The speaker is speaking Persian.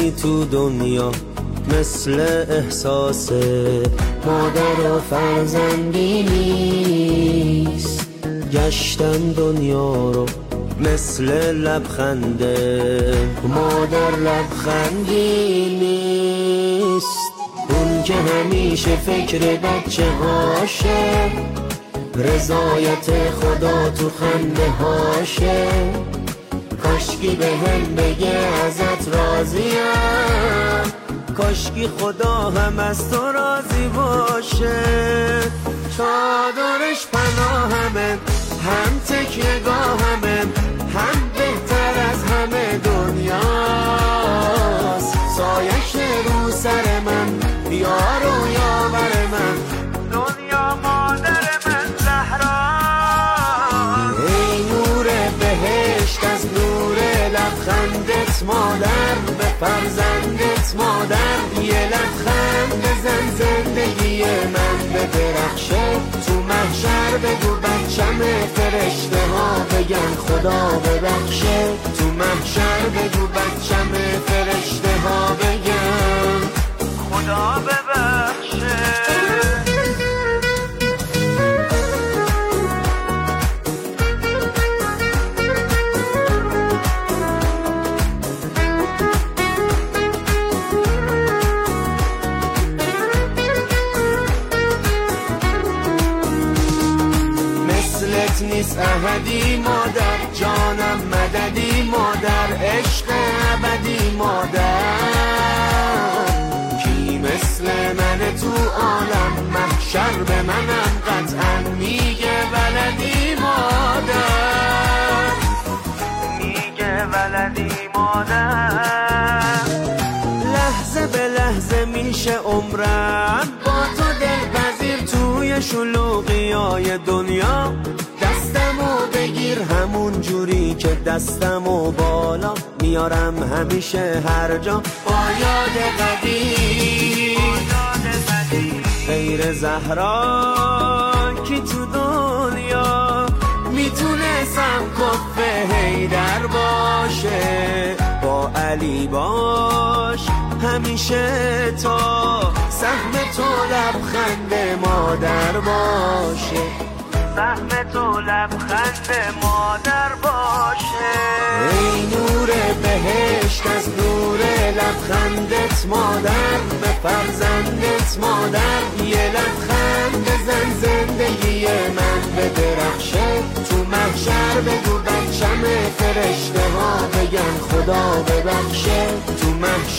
کسی تو دنیا مثل احساس مادر و فرزندی نیست. گشتن دنیا رو مثل لبخنده مادر لبخندی نیست. اون که همیشه فکر بچه هاشه، رضایت خدا تو خنده هاشه. کاشکی به هم بگه ازت راضیم، کاشکی خدا هم از تو راضی باشه. چادرش پناهمه، هم تکیه‌گاهمه، هم بهتر از همه دنیاست. سایش رو سر من، یار و یاور من، دنیا مادر من زهراست. ای نور بهشت از نور لبخندت مادر، به فرزندت مادر یه لبخند بزن زندگی من بدرخشه. تو محشر بگو بچم فرشته ها بگن خدا ببخشه. تو محشر بگو بچم فرشته ها بگن خدا ببخشه. نیست احدی مادر، جانم مددی مادر، عشق ابدی مادر. کی مثل من تو عالم محشر به منم قطعا میگه ولدی مادر، میگه ولدی مادر. لحظه به لحظه میشه عمرم با تو دلپذیر توی شلوغیای دنیا. دستمو بگیر همون جوری که دستمو بالا میارم همیشه هر جا با یاد قدیم. غیر زهرا کی تو دنیا میتونه سمکف حیدر باشه؟ با علی باش همیشه تا سهم تو لبخند مادر باشه، سهم تو لبخند مادر باشه. ای نور بهشت از نور لبخندت مادر، به فرزندت مادر یه لبخند بزن زندگی من بدرخشه. تو محشر بگو بچم فرشته ها بگن خدا ببخشه. تو محشر